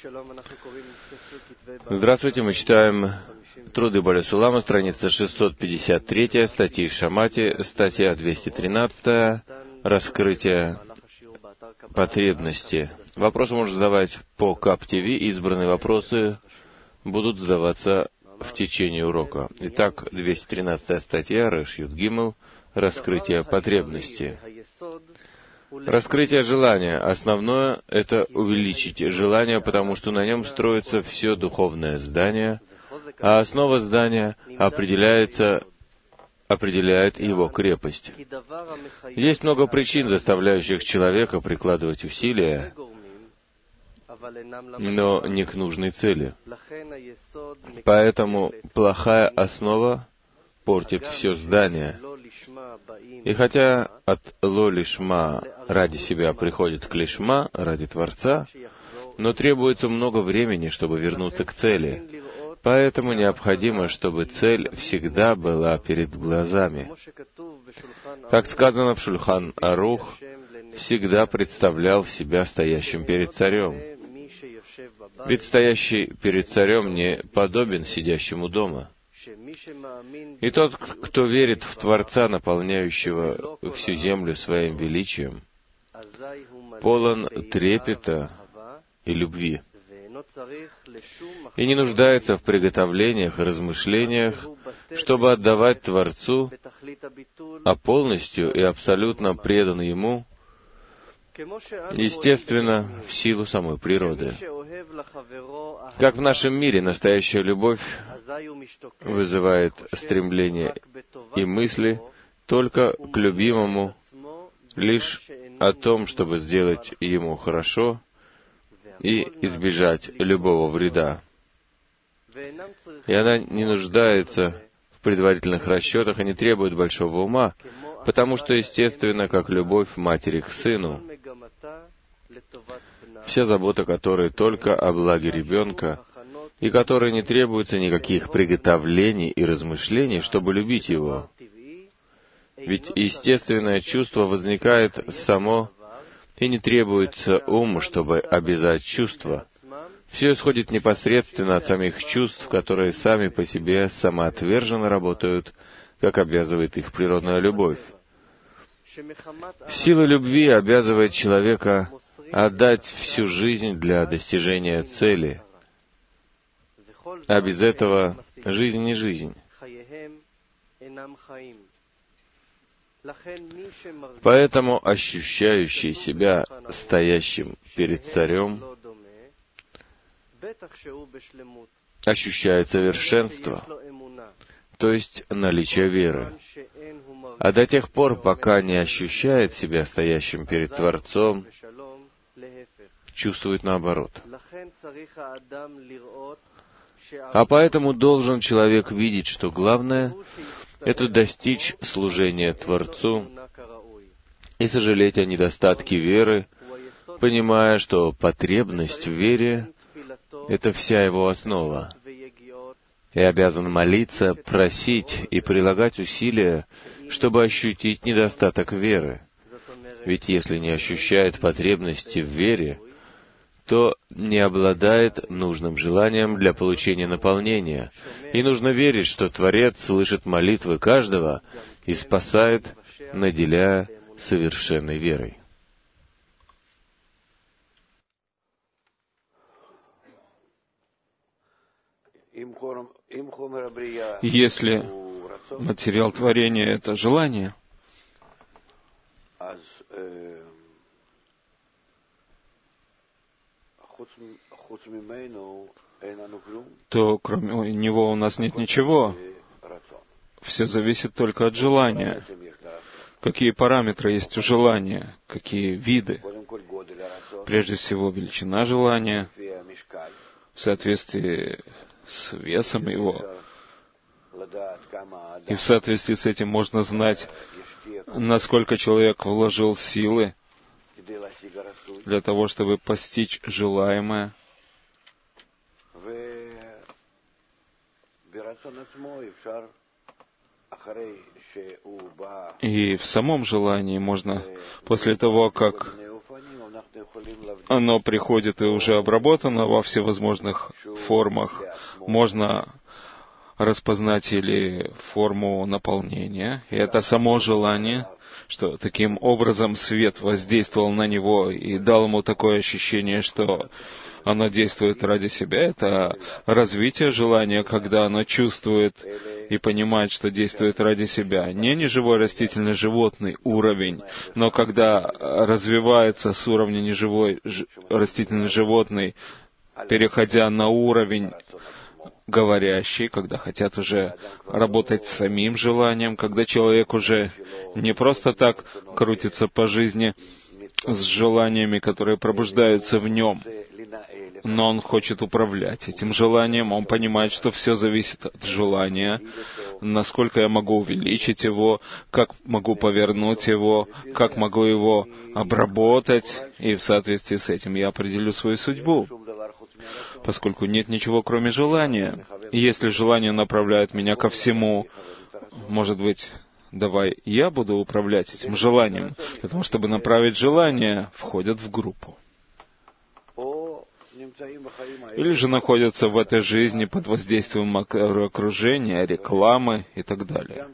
Здравствуйте, мы читаем Труды Баля Сулама, страница 653, статьи в Шамати, статья 213, раскрытие потребности. Вопросы можно задавать по КАП-ТВ, избранные вопросы будут задаваться в течение урока. Итак, 213 статья, Реш Юд Гимл, раскрытие потребности. Раскрытие желания. Основное — это увеличить желание, потому что на нем строится все духовное здание, а основа здания определяет его крепость. Есть много причин, заставляющих человека прикладывать усилия, но не к нужной цели. Поэтому плохая основа портит все здание. И хотя от ло-лишма ради себя приходит к лишма, ради Творца, но требуется много времени, чтобы вернуться к цели. Поэтому необходимо, чтобы цель всегда была перед глазами. Как сказано в Шульхан Арух, всегда представлял себя стоящим перед царем. Ведь стоящий перед царем не подобен сидящему дома. И тот, кто верит в Творца, наполняющего всю землю своим величием, полон трепета и любви, и не нуждается в приготовлениях и размышлениях, чтобы отдавать Творцу, а полностью и абсолютно предан Ему, естественно, в силу самой природы. Как в нашем мире настоящая любовь вызывает стремление и мысли только к любимому, лишь о том, чтобы сделать ему хорошо и избежать любого вреда. И она не нуждается в предварительных расчетах и не требует большого ума, потому что, естественно, как любовь матери к сыну, вся забота которой только о благе ребенка, и которой не требуется никаких приготовлений и размышлений, чтобы любить его. Ведь естественное чувство возникает само, и не требуется ум, чтобы обязать чувства. Все исходит непосредственно от самих чувств, которые сами по себе самоотверженно работают, как обязывает их природная любовь. Сила любви обязывает человека отдать всю жизнь для достижения цели, а без этого жизнь не жизнь. Поэтому ощущающий себя стоящим перед царем ощущает совершенство, то есть наличие веры. А до тех пор, пока не ощущает себя стоящим перед Творцом, чувствует наоборот. А поэтому должен человек видеть, что главное — это достичь служения Творцу и сожалеть о недостатке веры, понимая, что потребность в вере — это вся его основа, и обязан молиться, просить и прилагать усилия, чтобы ощутить недостаток веры. Ведь если не ощущает потребности в вере, то не обладает нужным желанием для получения наполнения. И нужно верить, что Творец слышит молитвы каждого и спасает, наделяя совершенной верой. Если материал творения — это желание, то кроме него у нас нет ничего. Все зависит только от желания. Какие параметры есть у желания, какие виды. Прежде всего, величина желания в соответствии с весом его. И в соответствии с этим можно знать, насколько человек вложил силы для того, чтобы постичь желаемое. И в самом желании можно, после того, как оно приходит и уже обработано во всевозможных формах, можно распознать или форму наполнения, и это само желание, что таким образом свет воздействовал на него и дал ему такое ощущение, что оно действует ради себя. Это развитие желания, когда оно чувствует и понимает, что действует ради себя. Не неживой растительный животный уровень, но когда развивается с уровня неживой растительный животный, переходя на уровень говорящий, когда хотят уже работать с самим желанием, когда человек уже не просто так крутится по жизни с желаниями, которые пробуждаются в нем, но он хочет управлять этим желанием, он понимает, что все зависит от желания, насколько я могу увеличить его, как могу повернуть его, как могу его обработать, и в соответствии с этим я определю свою судьбу, поскольку нет ничего, кроме желания. И если желание направляет меня ко всему, может быть, давай я буду управлять этим желанием, потому что, чтобы направить желание, входят в группу. Или же находятся в этой жизни под воздействием окружения, рекламы и так далее.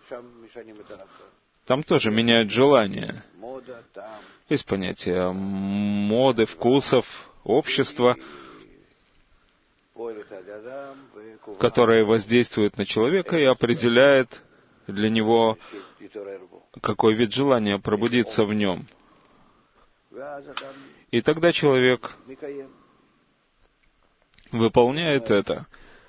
Там тоже меняют желание. Есть понятие моды, вкусов, общества, которые воздействуют на человека и определяет для него, какой вид желания пробудится в нем. И тогда человек выполняет это.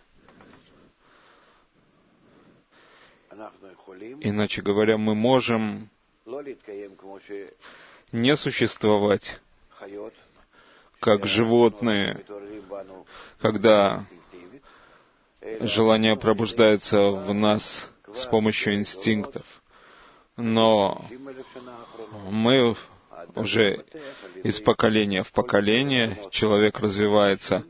Иначе говоря, мы можем не существовать как животные, когда желание пробуждается в нас с помощью инстинктов. Но мы уже из поколения в поколение, человек развивается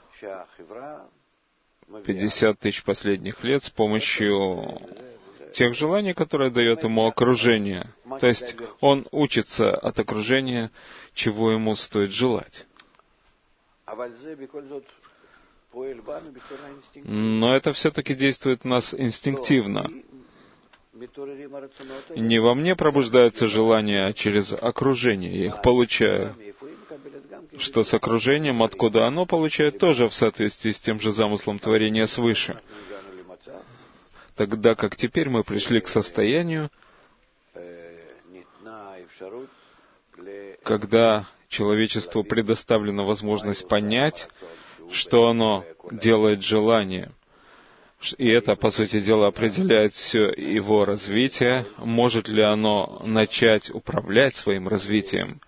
50 тысяч последних лет с помощью тех желаний, которые дает ему окружение. То есть он учится от окружения, чего ему стоит желать. Но это все-таки действует в нас инстинктивно. Не во мне пробуждаются желания, а через окружение. Я их получаю. Что с окружением, откуда оно получает, тоже в соответствии с тем же замыслом творения свыше. Тогда как теперь мы пришли к состоянию, когда человечеству предоставлена возможность понять, что оно делает желание. И это, по сути дела, определяет все его развитие. Может ли оно начать управлять своим развитием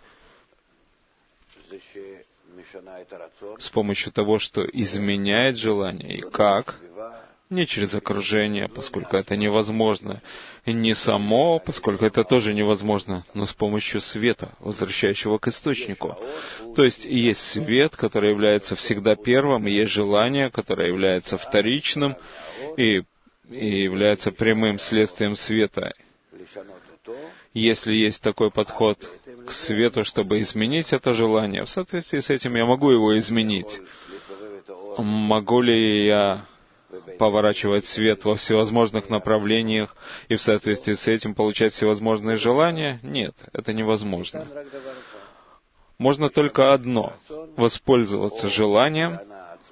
с помощью того, что изменяет желание, и как? Не через окружение, поскольку это невозможно, не само, поскольку это тоже невозможно, но с помощью света, возвращающего к источнику. То есть есть свет, который является всегда первым, и есть желание, которое является вторичным и является прямым следствием света. Если есть такой подход к свету, чтобы изменить это желание, в соответствии с этим я могу его изменить. Могу ли я поворачивать свет во всевозможных направлениях и в соответствии с этим получать всевозможные желания? Нет, это невозможно. Можно только одно — воспользоваться желанием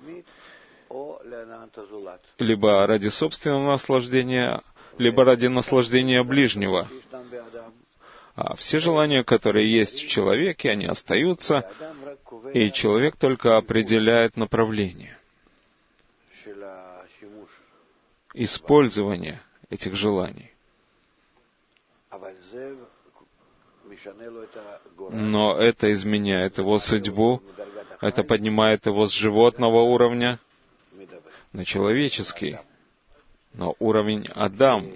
либо ради собственного наслаждения, либо ради наслаждения ближнего. А все желания, которые есть в человеке, они остаются, и человек только определяет направление, использование этих желаний. Но это изменяет его судьбу, это поднимает его с животного уровня на человеческий, на уровень Адам.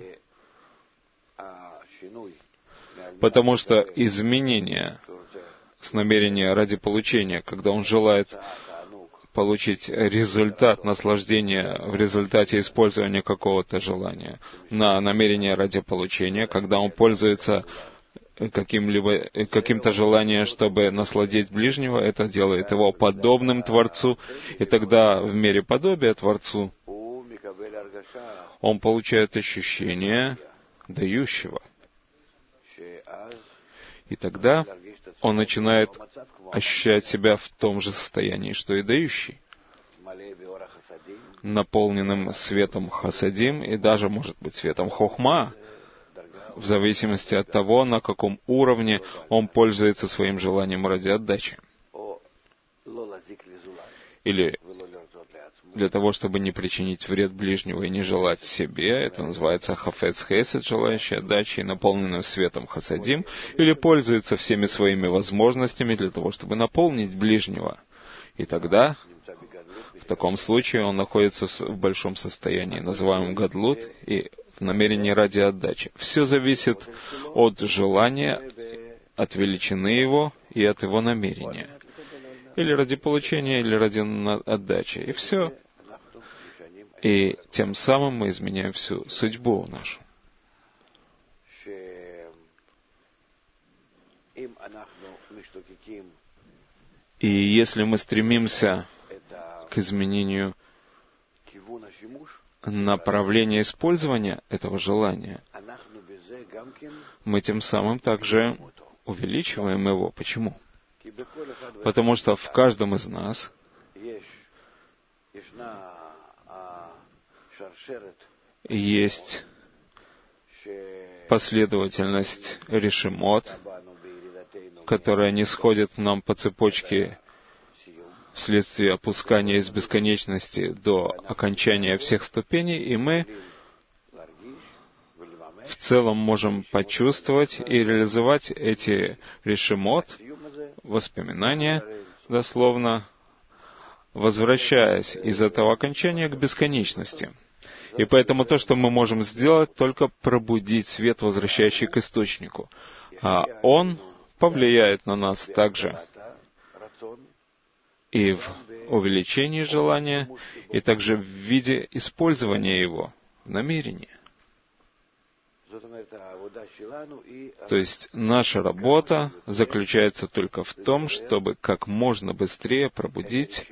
Потому что изменение с намерения ради получения, когда он желает получить результат наслаждения в результате использования какого-то желания на намерение ради получения, когда он пользуется каким-то желанием, чтобы насладить ближнего, это делает его подобным Творцу, и тогда в мере подобия Творцу он получает ощущение дающего. И тогда он начинает ощущать себя в том же состоянии, что и дающий, наполненным светом хасадим и даже, может быть, светом хохма, в зависимости от того, на каком уровне он пользуется своим желанием ради отдачи. Или для того, чтобы не причинить вред ближнему и не желать себе, это называется хафец хесед, желающий отдачи, наполненным светом хасадим, или пользуется всеми своими возможностями для того, чтобы наполнить ближнего. И тогда, в таком случае, он находится в большом состоянии, называемом гадлут, и в намерении ради отдачи. Все зависит от желания, от величины его и от его намерения. Или ради получения, или ради отдачи. И все. И тем самым мы изменяем всю судьбу нашу. И если мы стремимся к изменению направления использования этого желания, мы тем самым также увеличиваем его. Почему? Потому что в каждом из нас есть последовательность решимот, которая нисходит к нам по цепочке вследствие опускания из бесконечности до окончания всех ступеней, и мы в целом можем почувствовать и реализовать эти решимот, воспоминания, дословно, возвращаясь из этого окончания к бесконечности. И поэтому то, что мы можем сделать, только пробудить свет, возвращающий к источнику. А он повлияет на нас также и в увеличении желания, и также в виде использования его в намерении. То есть наша работа заключается только в том, чтобы как можно быстрее пробудить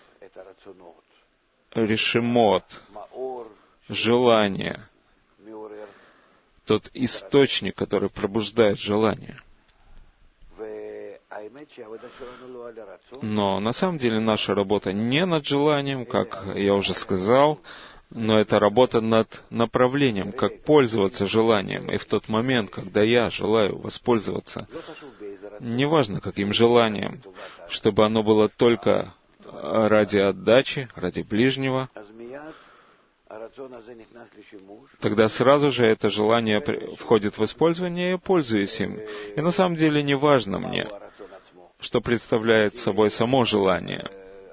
решимот, желание, тот источник, который пробуждает желание. Но на самом деле наша работа не над желанием, как я уже сказал, но это работа над направлением, как пользоваться желанием. И в тот момент, когда я желаю воспользоваться, неважно каким желанием, чтобы оно было только ради отдачи, ради ближнего, тогда сразу же это желание входит в использование, и я пользуюсь им. И на самом деле не важно мне, что представляет собой само желание,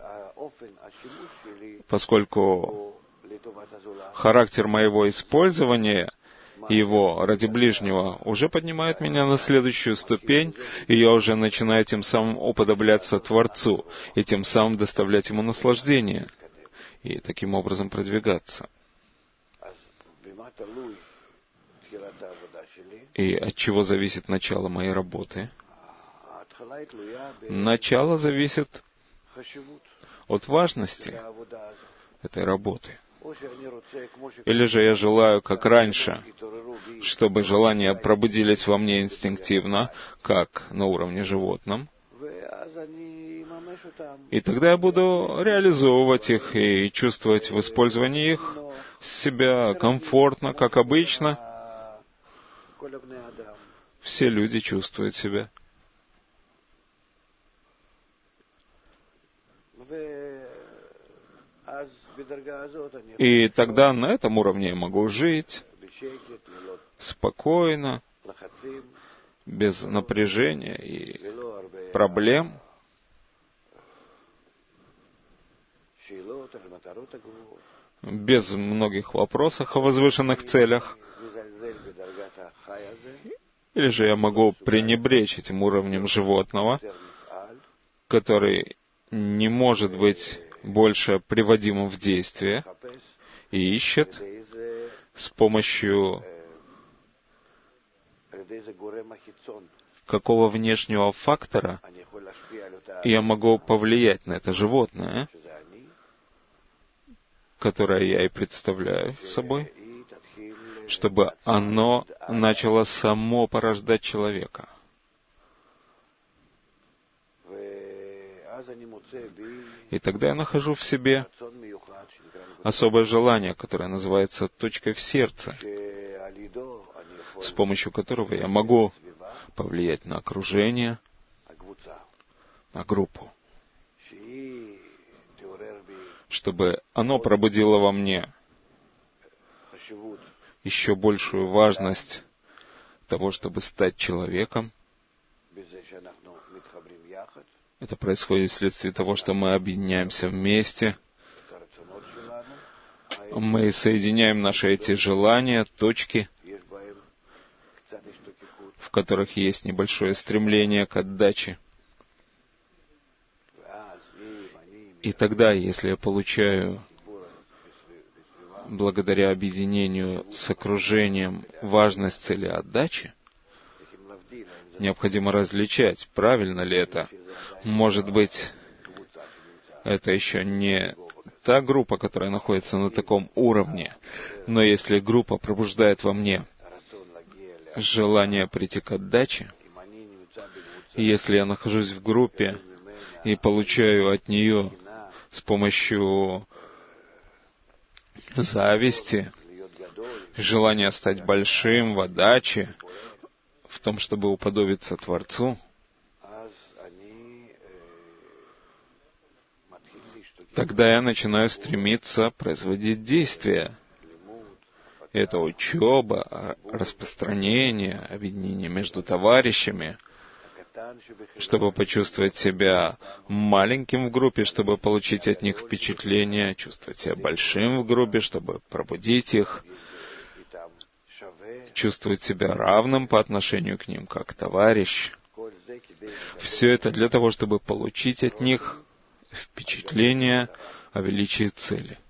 поскольку характер моего использования его ради ближнего уже поднимает меня на следующую ступень, и я уже начинаю тем самым уподобляться Творцу, и тем самым доставлять ему наслаждение, и таким образом продвигаться. И от чего зависит начало моей работы? Начало зависит от важности этой работы. Или же я желаю, как раньше, чтобы желания пробудились во мне инстинктивно, как на уровне животном, и тогда я буду реализовывать их и чувствовать в использовании их себя комфортно, как обычно. Все люди чувствуют себя. И тогда на этом уровне я могу жить спокойно, без напряжения и проблем, без многих вопросов о возвышенных целях. Или же я могу пренебречь этим уровнем животного, который не может быть больше приводимым в действие и ищет с помощью какого внешнего фактора я могу повлиять на это животное, которое я и представляю собой, чтобы оно начало само порождать человека. И тогда я нахожу в себе особое желание, которое называется точкой в сердце, с помощью которого я могу повлиять на окружение, на группу, чтобы оно пробудило во мне еще большую важность того, чтобы стать человеком. Это происходит вследствие того, что мы объединяемся вместе, мы соединяем наши эти желания, точки, в которых есть небольшое стремление к отдаче. И тогда, если я получаю, благодаря объединению с окружением, важность цели отдачи, необходимо различать, правильно ли это. Может быть, это еще не та группа, которая находится на таком уровне, но если группа пробуждает во мне желание прийти к отдаче, и если я нахожусь в группе и получаю от нее с помощью зависти, желания стать большим в отдаче, в том, чтобы уподобиться Творцу, тогда я начинаю стремиться производить действия. Это учеба, распространение, объединение между товарищами, чтобы почувствовать себя маленьким в группе, чтобы получить от них впечатление, чувствовать себя большим в группе, чтобы пробудить их, чувствовать себя равным по отношению к ним, как товарищ. Все это для того, чтобы получить от них впечатление о величии цели,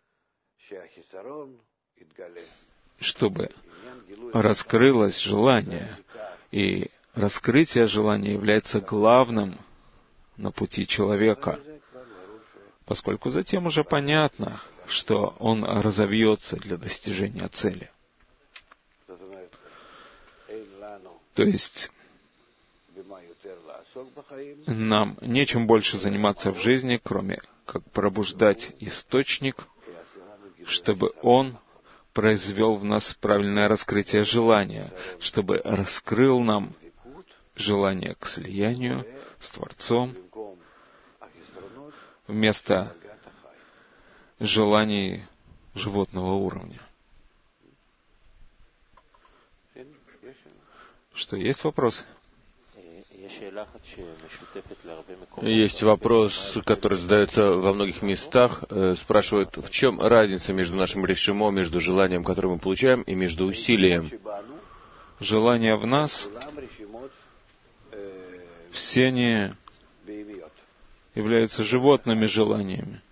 чтобы раскрылось желание, и раскрытие желания является главным на пути человека, поскольку затем уже понятно, что он разовьется для достижения цели. То есть нам нечем больше заниматься в жизни, кроме как пробуждать источник, чтобы он произвел в нас правильное раскрытие желания, чтобы раскрыл нам желание к слиянию с Творцом вместо желаний животного уровня. Что, есть вопросы? Есть вопрос, который задается во многих местах. Спрашивают, в чем разница между нашим решимо, между желанием, которое мы получаем, и между усилием? Желания в нас, все они являются животными желаниями.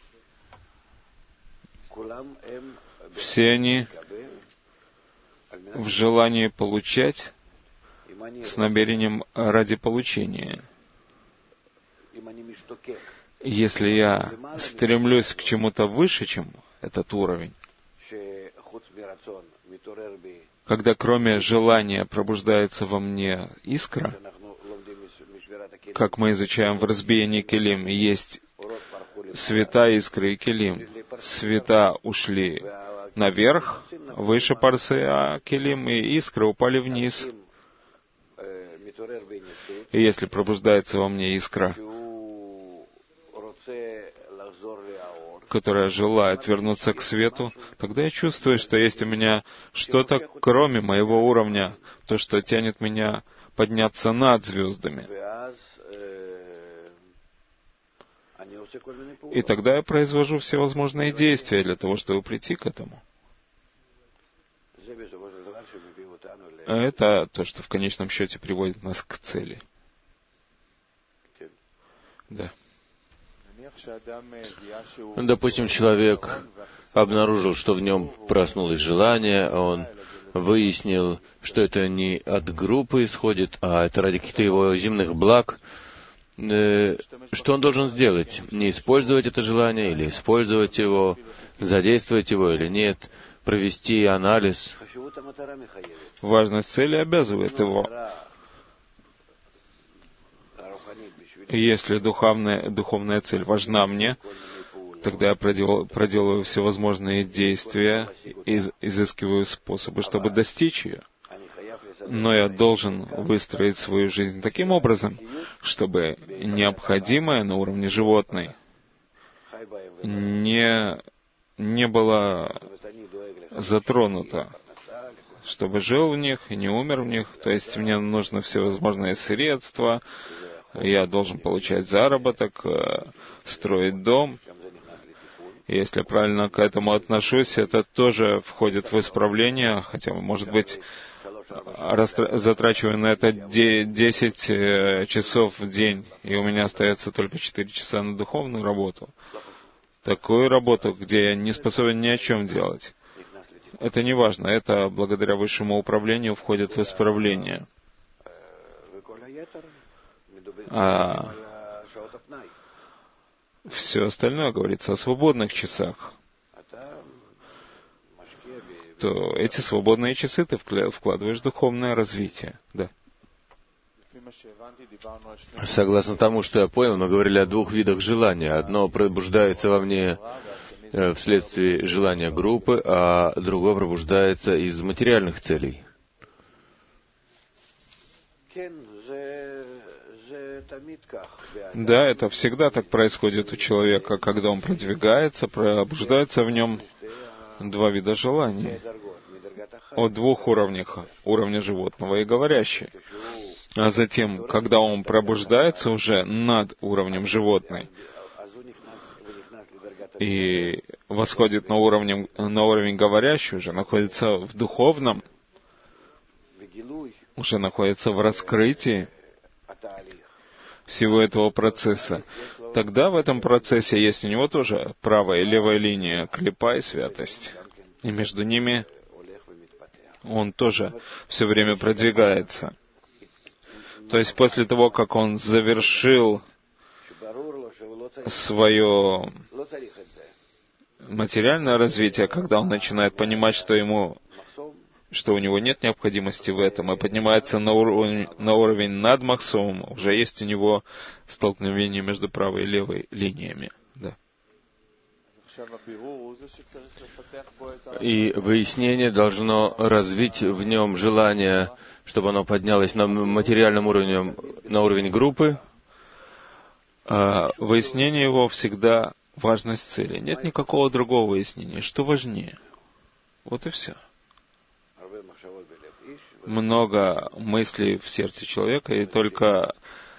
Все они в желании получать с намерением ради получения. Если я стремлюсь к чему-то выше, чем этот уровень, когда кроме желания пробуждается во мне искра, как мы изучаем в разбиении келим, есть света, искры и келим. Света ушли наверх, выше парсы, а келим и искры упали вниз. И если пробуждается во мне искра, которая желает вернуться к свету, тогда я чувствую, что есть у меня что-то кроме моего уровня, то, что тянет меня подняться над звездами. И тогда я произвожу всевозможные действия для того, чтобы прийти к этому. Это то, что в конечном счете приводит нас к цели. Да. Допустим, человек обнаружил, что в нем проснулось желание, он выяснил, что это не от группы исходит, а это ради каких-то его земных благ. Что он должен сделать? Не использовать это желание или использовать его, задействовать его или нет, провести анализ? Важность цели обязывает его. Если духовная цель важна мне, тогда я проделываю всевозможные действия, изыскиваю способы, чтобы достичь ее. Но я должен выстроить свою жизнь таким образом, чтобы необходимое на уровне животной не было затронуто, чтобы жил в них и не умер в них. То есть мне нужны всевозможные средства, я должен получать заработок, строить дом. И если я правильно к этому отношусь, это тоже входит в исправление, хотя, может быть, затрачиваю на это 10 часов в день, и у меня остается только 4 часа на духовную работу. Такую работу, где я не способен ни о чем делать. Это не важно, это благодаря высшему управлению входит в исправление. А все остальное говорится о свободных часах. То эти свободные часы ты вкладываешь в духовное развитие. Да. Согласно тому, что я понял, мы говорили о двух видах желания. Одно пробуждается во мне вследствие желания группы, а другое пробуждается из материальных целей. Да, это всегда так происходит у человека, когда он продвигается, пробуждается в нем два вида желаний. О двух уровнях. Уровня животного и говорящей. А затем, когда он пробуждается уже над уровнем животной и восходит на уровень говорящий, уже находится в духовном, уже находится в раскрытии всего этого процесса, тогда в этом процессе есть у него тоже правая и левая линия, клипа и святость. И между ними он тоже все время продвигается. То есть после того, как он завершил свое материальное развитие, когда он начинает понимать, что у него нет необходимости в этом, и поднимается на уровень над Махсомом, уже есть у него столкновение между правой и левой линиями. Да. И выяснение должно развить в нем желание, чтобы оно поднялось на материальном уровне, на уровень группы. А выяснение его всегда важность цели. Нет никакого другого выяснения. Что важнее? Вот и все. Много мыслей в сердце человека, и только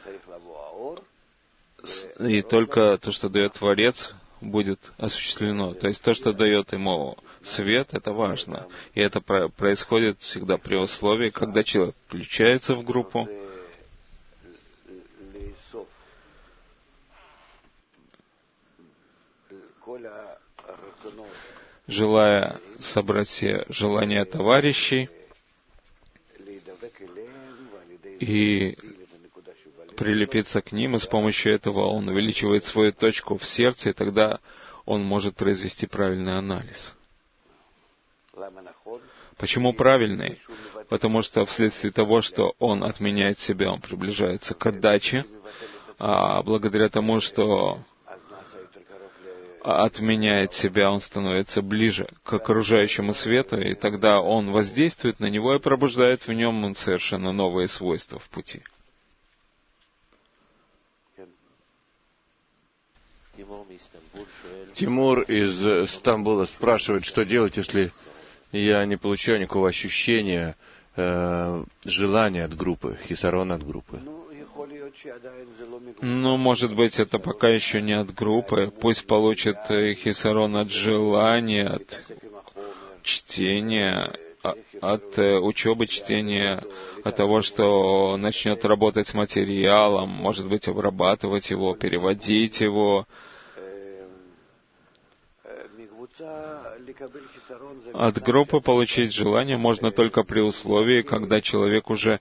то, что дает Творец, будет осуществлено. То есть то, что дает ему свет, это важно. И это происходит всегда при условии, когда человек включается в группу, желая собрать все желания товарищей и прилепиться к ним, и с помощью этого он увеличивает свою точку в сердце, и тогда он может произвести правильный анализ. Почему правильный? Потому что вследствие того, что он отменяет себя, он приближается к отдаче, а благодаря тому, что отменяет себя, он становится ближе к окружающему свету, и тогда он воздействует на него и пробуждает в нем совершенно новые свойства в пути. Тимур из Стамбула спрашивает, что делать, если я не получаю никакого ощущения желания от группы, хисарона от группы. Ну, может быть, это пока еще не от группы. Пусть получит хисарон от желания, от чтения, от учебы чтения от того, что начнет работать с материалом, может быть, обрабатывать его, переводить его. От группы получить желание можно только при условии, когда человек уже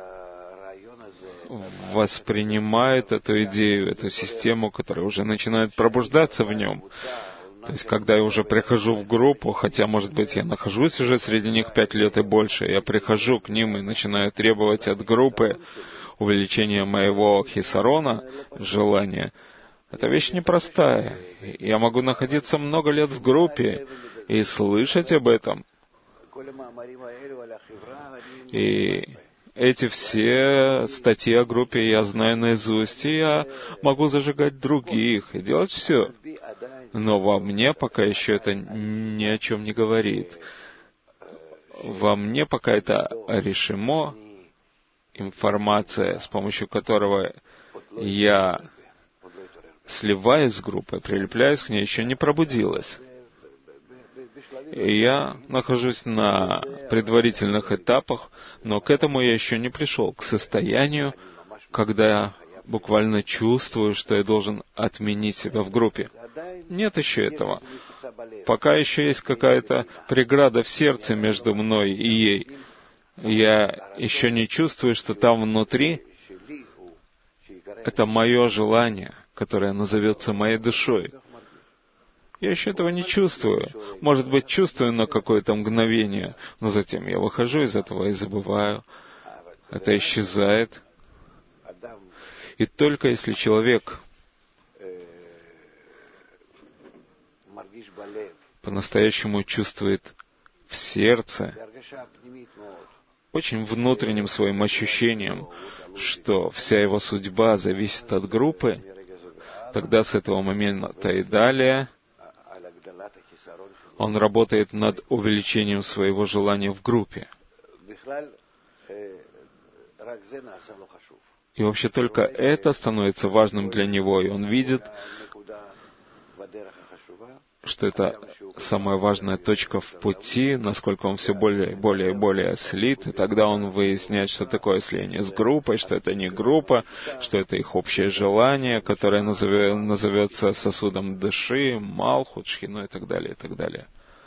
воспринимает эту идею, эту систему, которая уже начинает пробуждаться в нем. То есть, когда я уже прихожу в группу, хотя, может быть, я нахожусь уже среди них 5 лет и больше, я прихожу к ним и начинаю требовать от группы увеличения моего хисарона, желания. Это вещь непростая. Я могу находиться много лет в группе и слышать об этом. И эти все статьи о группе я знаю наизусть, и я могу зажигать других и делать все. Но во мне пока еще это ни о чем не говорит. Во мне пока это решимо, информация, с помощью которого я сливаясь с группой, прилепляясь к ней, еще не пробудилась. И я нахожусь на предварительных этапах, но к этому я еще не пришел, к состоянию, когда я буквально чувствую, что я должен отменить себя в группе. Нет еще этого. Пока еще есть какая-то преграда в сердце между мной и ей. Я еще не чувствую, что там внутри это мое желание, которое назовется моей душой. Я еще этого не чувствую. Может быть, чувствую на какое-то мгновение, но затем я выхожу из этого и забываю. Это исчезает. И только если человек по-настоящему чувствует в сердце, очень внутренним своим ощущением, что вся его судьба зависит от группы, тогда с этого момента и далее он работает над увеличением своего желания в группе. И вообще только это становится важным для него, и он видит, что это самая важная точка в пути, насколько он все более и более слит, и тогда он выясняет, что такое слияние с группой, что это не группа, что это их общее желание, которое назовется сосудом души, малхут, шхину и так далее, и так далее.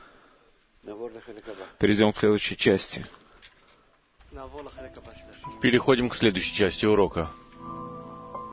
Перейдем к следующей части. Переходим к следующей части урока.